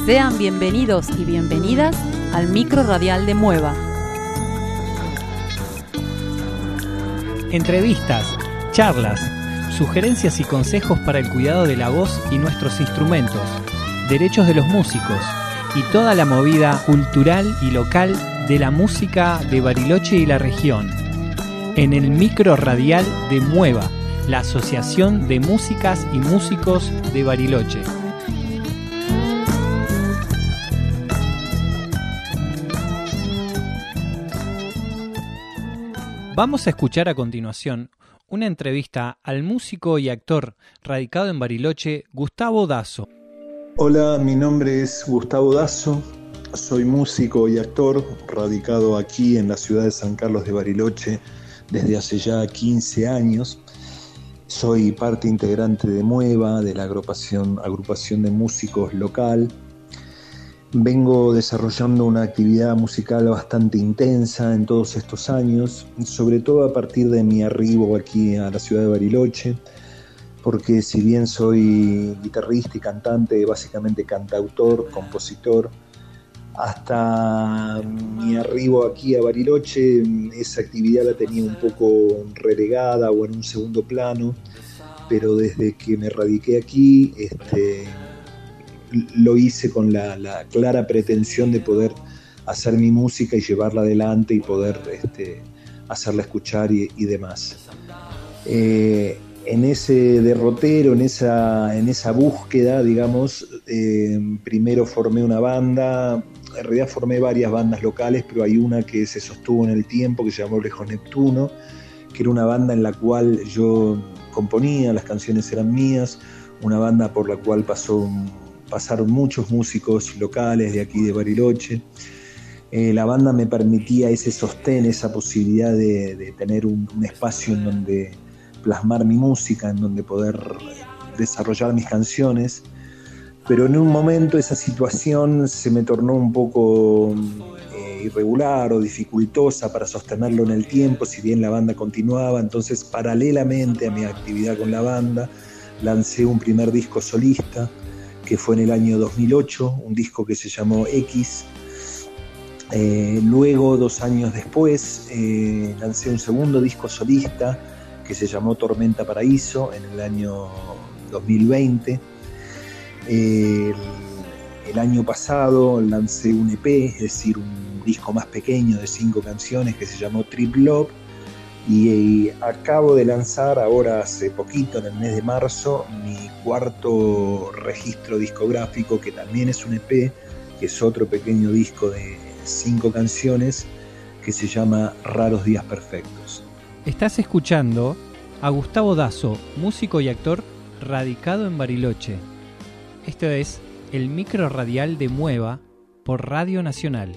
Sean bienvenidos y bienvenidas al Micro Radial de Mueva. Entrevistas, charlas, sugerencias y consejos para el cuidado de la voz y nuestros instrumentos, derechos de los músicos y toda la movida cultural y local de la música de Bariloche y la región. En el Micro Radial de Mueva, la Asociación de Músicas y Músicos de Bariloche. Vamos a escuchar a continuación una entrevista al músico y actor radicado en Bariloche, Gustavo Dasso. Hola, mi nombre es Gustavo Dasso, soy músico y actor radicado aquí en la ciudad de San Carlos de Bariloche desde hace ya 15 años. Soy parte integrante de Mueva, de la agrupación de músicos local. Vengo desarrollando una actividad musical bastante intensa en todos estos años, sobre todo a partir de mi arribo aquí a la ciudad de Bariloche, porque si bien soy guitarrista y cantante, básicamente cantautor, compositor, hasta mi arribo aquí a Bariloche esa actividad la tenía un poco relegada o en un segundo plano, pero desde que me radiqué aquí lo hice con la clara pretensión de poder hacer mi música y llevarla adelante y poder hacerla escuchar y demás. En ese derrotero, en esa búsqueda, digamos, primero formé una banda. En realidad formé varias bandas locales, pero hay una que se sostuvo en el tiempo, que se llamó Lejos Neptuno, que era una banda en la cual yo componía, las canciones eran mías, una banda por la cual pasaron muchos músicos locales de aquí de Bariloche. La banda me permitía ese sostén, esa posibilidad de tener un espacio en donde plasmar mi música, en donde poder desarrollar mis canciones. Pero en un momento esa situación se me tornó un poco irregular o dificultosa para sostenerlo en el tiempo, si bien la banda continuaba. Entonces, paralelamente a mi actividad con la banda, lancé un primer disco solista, que fue en el año 2008, un disco que se llamó X. Luego, 2 años después, lancé un segundo disco solista, que se llamó Tormenta Paraíso, en el año 2020. El año pasado lancé un EP, es decir, un disco más pequeño de 5 canciones que se llamó Trip Love, y acabo de lanzar ahora hace poquito, en el mes de marzo, mi cuarto registro discográfico, que también es un EP, que es otro pequeño disco de 5 canciones, que se llama Raros Días Perfectos. Estás escuchando a Gustavo Dasso, músico y actor radicado en Bariloche. Esto es el Micro Radial de Mueva por Radio Nacional.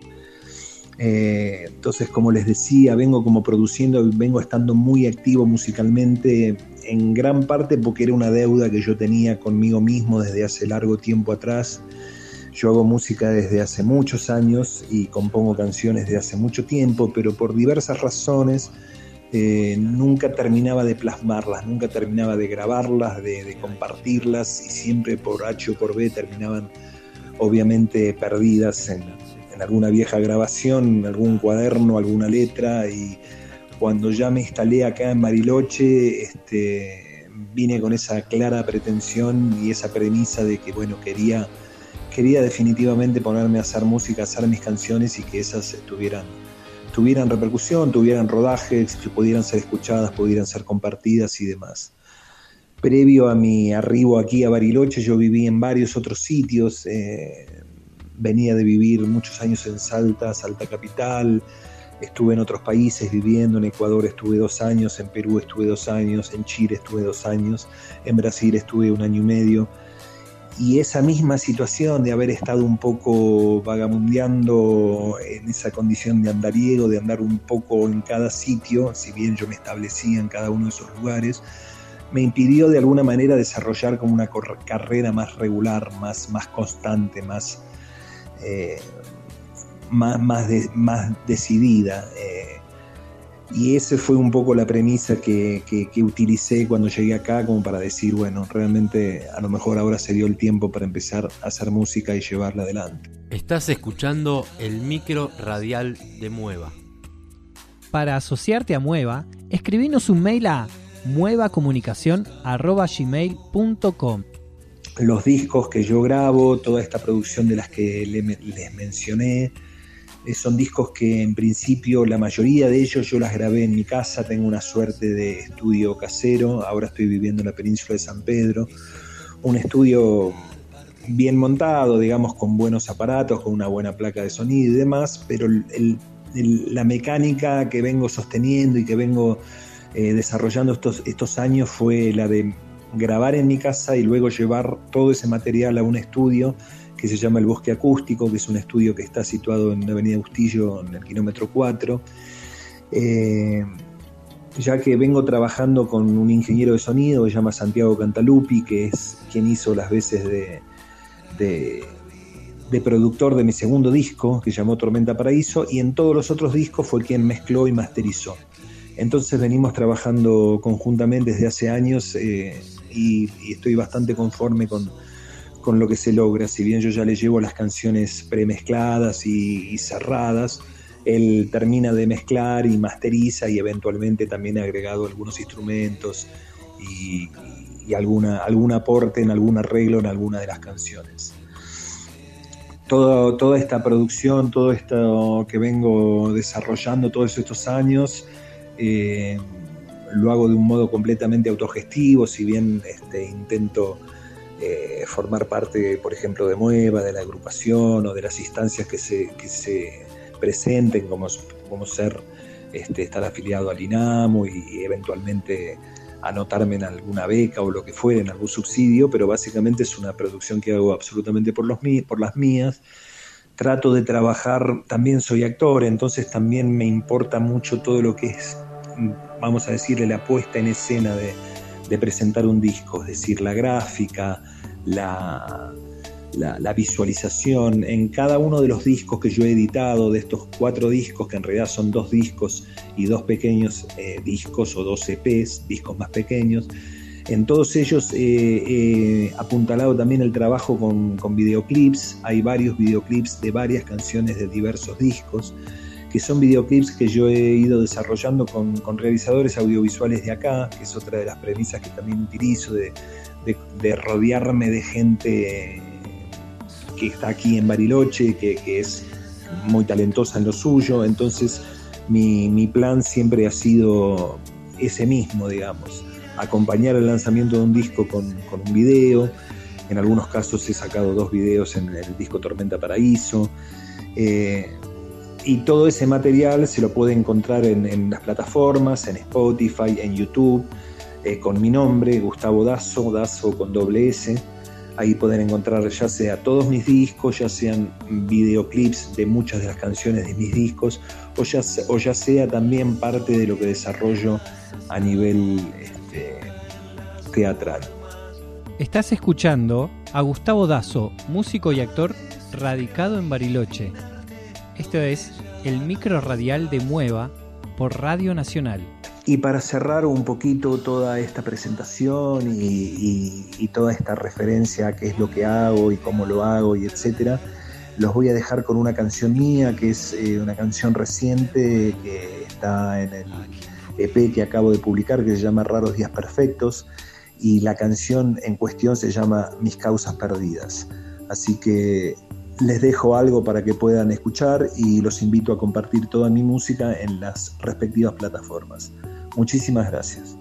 Entonces, como les decía, vengo estando muy activo musicalmente, en gran parte porque era una deuda que yo tenía conmigo mismo desde hace largo tiempo atrás. Yo hago música desde hace muchos años y compongo canciones desde hace mucho tiempo, pero por diversas razones nunca terminaba de plasmarlas, nunca terminaba de grabarlas, de compartirlas, y siempre por H o por B terminaban obviamente perdidas en alguna vieja grabación, en algún cuaderno, alguna letra. Y cuando ya me instalé acá en Bariloche, vine con esa clara pretensión y esa premisa de que, bueno, quería definitivamente ponerme a hacer música, a hacer mis canciones, y que esas tuvieran repercusión, tuvieran rodajes, que pudieran ser escuchadas, pudieran ser compartidas y demás. Previo a mi arribo aquí a Bariloche, yo viví en varios otros sitios. Venía de vivir muchos años en Salta capital, estuve en otros países viviendo, en Ecuador estuve 2 años, en Perú estuve 2 años, en Chile estuve 2 años, en Brasil estuve 1 año y medio. Y esa misma situación de haber estado un poco vagabundeando en esa condición de andariego, de andar un poco en cada sitio, si bien yo me establecía en cada uno de esos lugares, me impidió de alguna manera desarrollar como una carrera más regular, más constante, más decidida. Y esa fue un poco la premisa que utilicé cuando llegué acá, como para decir, bueno, realmente a lo mejor ahora se dio el tiempo para empezar a hacer música y llevarla adelante. Estás escuchando el micro radial de Mueva. Para asociarte a Mueva, escribinos un mail a muevacomunicacion@gmail.com. Los discos que yo grabo, toda esta producción de las que les mencioné, son discos que en principio la mayoría de ellos yo las grabé en mi casa. Tengo una suerte de estudio casero, ahora estoy viviendo en la península de San Pedro, un estudio bien montado, digamos, con buenos aparatos, con una buena placa de sonido y demás, pero la mecánica que vengo sosteniendo y que vengo desarrollando estos años fue la de grabar en mi casa y luego llevar todo ese material a un estudio que se llama El Bosque Acústico, que es un estudio que está situado en la avenida Bustillo, en el kilómetro 4, ya que vengo trabajando con un ingeniero de sonido que se llama Santiago Cantalupi, que es quien hizo las veces de productor de mi segundo disco, que se llamó Tormenta Paraíso, y en todos los otros discos fue quien mezcló y masterizó. Entonces venimos trabajando conjuntamente desde hace años y estoy bastante conforme con lo que se logra. Si bien yo ya le llevo las canciones premezcladas y cerradas, él termina de mezclar y masteriza, y eventualmente también ha agregado algunos instrumentos y algún aporte en algún arreglo en alguna de las canciones. Toda esta producción, todo esto que vengo desarrollando todos estos años, lo hago de un modo completamente autogestivo. Si bien intento formar parte, por ejemplo, de Mueva, de la agrupación o de las instancias que se presenten, como ser estar afiliado al INAMU y eventualmente anotarme en alguna beca o lo que fuera, en algún subsidio, pero básicamente es una producción que hago absolutamente por las mías. Trato de trabajar, también soy actor, entonces también me importa mucho todo lo que es, vamos a decirle, la puesta en escena de presentar un disco, es decir, la gráfica, la visualización. En cada uno de los discos que yo he editado, de estos 4 discos, que en realidad son 2 discos y 2 pequeños discos o 2 EPs, discos más pequeños, en todos ellos he apuntalado también el trabajo con videoclips. Hay varios videoclips de varias canciones de diversos discos, que son videoclips que yo he ido desarrollando con realizadores audiovisuales de acá, que es otra de las premisas que también utilizo, de rodearme de gente que está aquí en Bariloche, que es muy talentosa en lo suyo. Entonces mi plan siempre ha sido ese mismo, digamos, acompañar el lanzamiento de un disco con un video. En algunos casos he sacado 2 videos en el disco Tormenta Paraíso, y todo ese material se lo puede encontrar en las plataformas, en Spotify, en YouTube, con mi nombre, Gustavo Dazo con doble S. Ahí pueden encontrar ya sea todos mis discos, ya sean videoclips de muchas de las canciones de mis discos, o ya sea también parte de lo que desarrollo a nivel teatral. Estás escuchando a Gustavo Dazo, músico y actor radicado en Bariloche. Esto es el micro radial de Mueva por Radio Nacional. Y para cerrar un poquito toda esta presentación y toda esta referencia a qué es lo que hago y cómo lo hago y etcétera, los voy a dejar con una canción mía, que es una canción reciente que está en el EP que acabo de publicar, que se llama Raros Días Perfectos, y la canción en cuestión se llama Mis Causas Perdidas. Así que les dejo algo para que puedan escuchar y los invito a compartir toda mi música en las respectivas plataformas. Muchísimas gracias.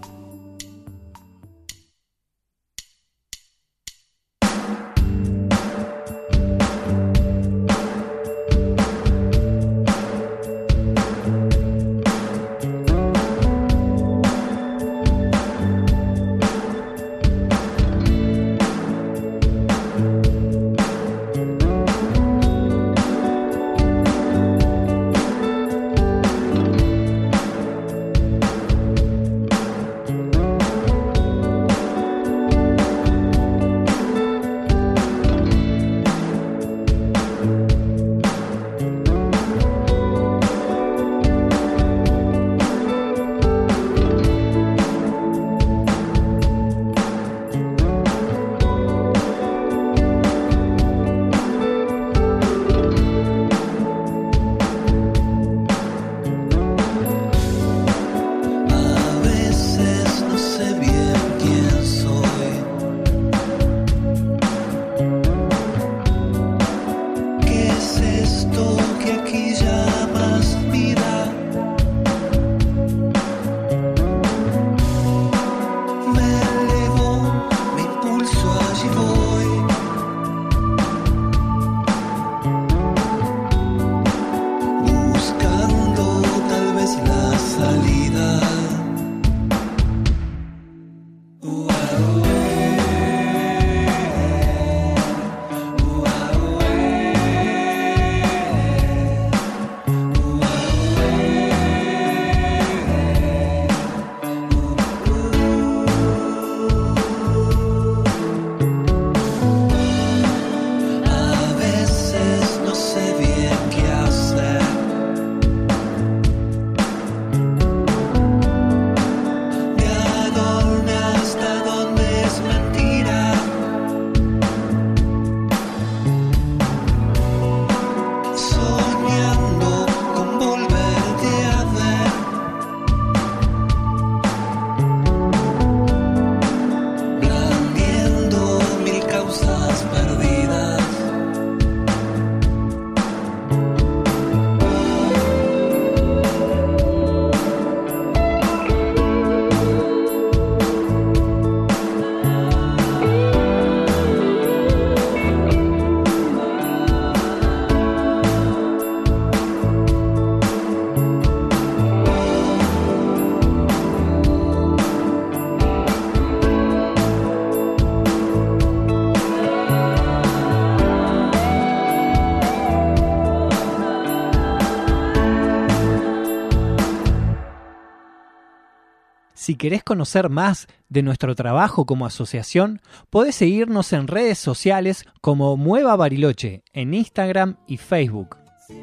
Si querés conocer más de nuestro trabajo como asociación, podés seguirnos en redes sociales como Mueva Bariloche, en Instagram y Facebook.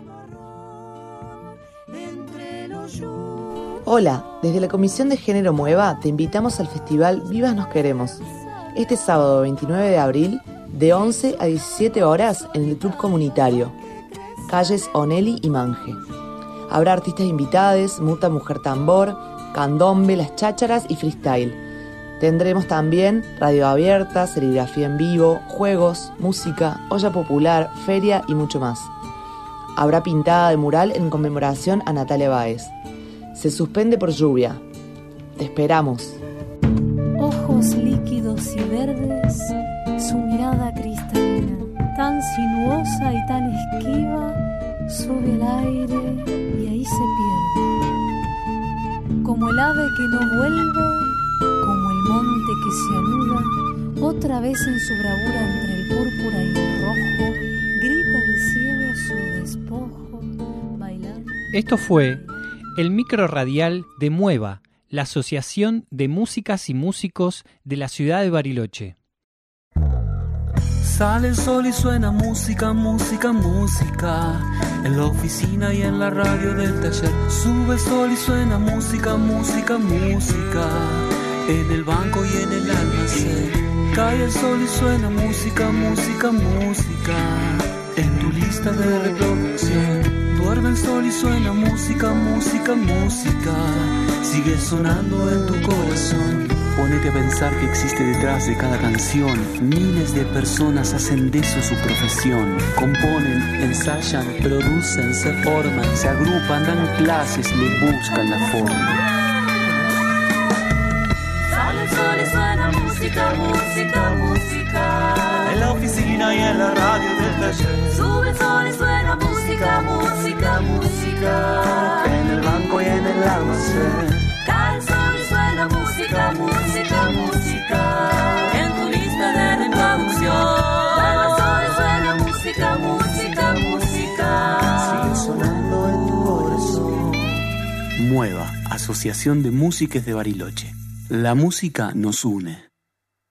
Hola, desde la Comisión de Género Mueva te invitamos al festival Vivas Nos Queremos. Este sábado 29 de abril, de 11 a 17 horas en el Club Comunitario, calles Onelli y Manje. Habrá artistas invitados, Muta Mujer Tambor, Candombe, Las Chácharas y Freestyle. Tendremos también radio abierta, serigrafía en vivo, juegos, música, olla popular, feria y mucho más. Habrá pintada de mural en conmemoración a Natalia Báez. Se suspende por lluvia. Te esperamos. Ojos líquidos y verdes, su mirada cristalina, tan sinuosa y tan esquiva, sube al aire y ahí se pierde. Como el ave que no vuelve, como el monte que se anuda, otra vez en su bravura entre el púrpura y el rojo, grita el cielo su despojo, bailando. Esto fue el micro radial de Mueva, la Asociación de Músicas y Músicos de la ciudad de Bariloche. Sale el sol y suena música, música, música. En la oficina y en la radio del taller. Sube el sol y suena música, música, música. En el banco y en el almacén. Cae el sol y suena música, música, música. En tu lista de reproducción. Duerme el sol y suena música, música, música. Sigue sonando en tu corazón. Ponete a pensar que existe detrás de cada canción. Miles de personas hacen de eso su profesión. Componen, ensayan, producen, se forman, se agrupan, dan clases, le buscan la forma. Sale el sol y suena música, música, música. En la oficina y en la radio del taller. Sube el sol y suena música, música, música. En el banco y en el almacén. Cae el sol y suena música, música, música. En tu lista de reproducción. Cae el sol y suena música, música, música. Sigue sonando en tu corazón. Mueva, Asociación de Músicos de Bariloche. La música nos une.